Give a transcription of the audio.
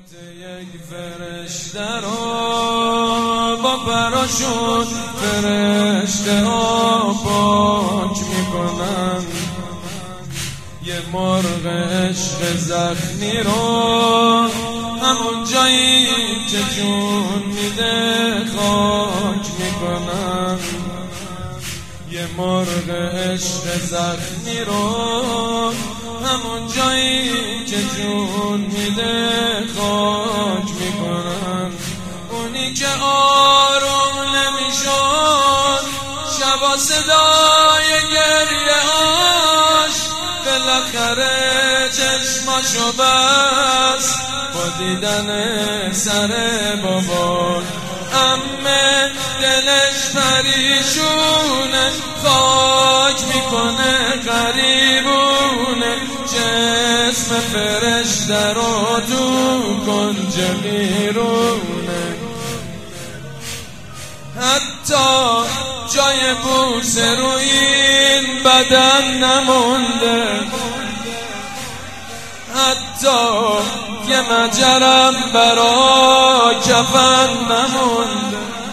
یک فرشته رو با پراشوت فرشته ها پاک میکنن، یه مرغ عشق زخمی رو همون جایی که جون میده خاک میکنن، یه مرغ عشق زخمی رو همون جایی که جون میده خاک میکنن. اونی که آروم نمیشد شبا صدای گریه هاش، بالاخره چشماشو بست با دیدن سر بابا. امه دلش پریشونه خاک میکنه غریبونه، جسم فرشته رو تو کنج بیرونه، حتی جای بوس روی این بدن نمونده، حتی یه مجرم برا کفن نمونده.